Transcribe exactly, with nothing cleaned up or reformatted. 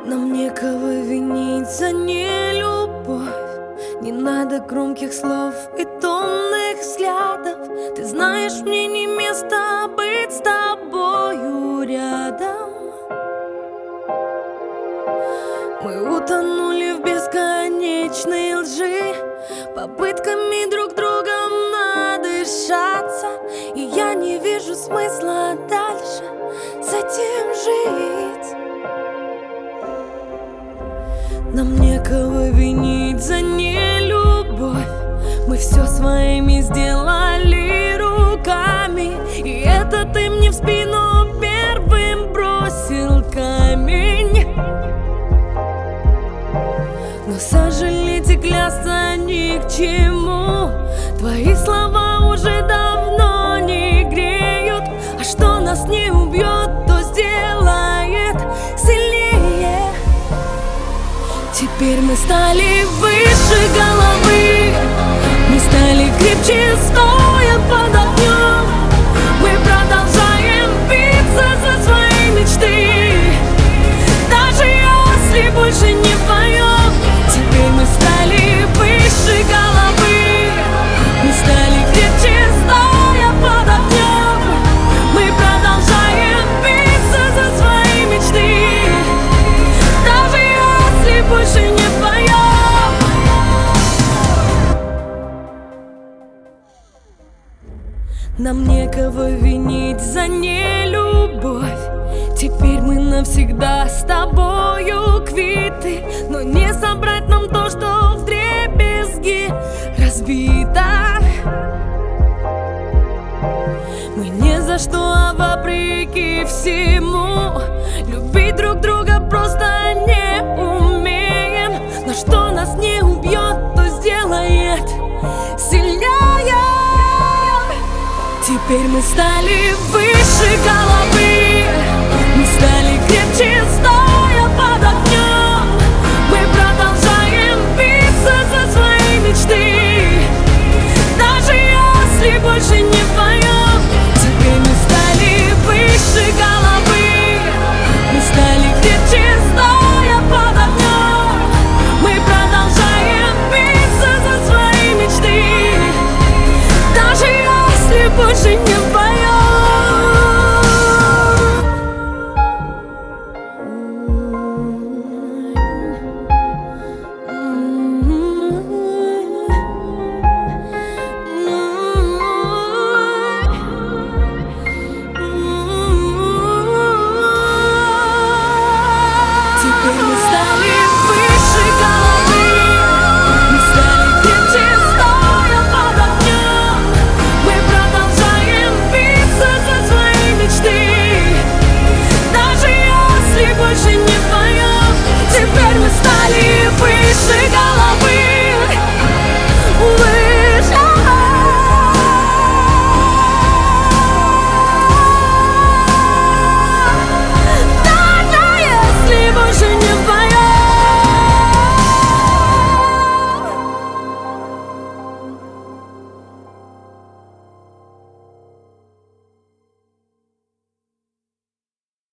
Нам некого винить за нелюбовь. Не надо громких слов и томных взглядов. Ты знаешь, мне не место быть с тобою рядом. Мы утонули в бесконечной лжи, попытками друг другом надышаться. И я не вижу смысла дальше с этим жить. Нам некого винить за нелюбовь. Мы все своими сделали руками, и это ты мне в спину первым бросил камень. Но сожалеть и клясться ни к чему. Твои слова уже давно не греют. А что нас не убьет, то сделает сильнее. Теперь мы стали выше головы, мы стали крепче, стоя под огнем. Мы продолжаем биться за свои мечты, даже если больше не вдвоем. Теперь мы стали выше головы, мы стали крепче, стоя под огнем. Мы продолжаем биться за свои мечты, даже если больше не вдвоем. Нам некого винить за нелюбовь. Теперь мы навсегда с тобою квиты, но не собрать нам то, что вдребезги разбито. Мы ни за что, а вопреки всему любить друг друга просто не умеем. Но что нас не убьет, то сделает сильнее. Теперь мы стали выше головы,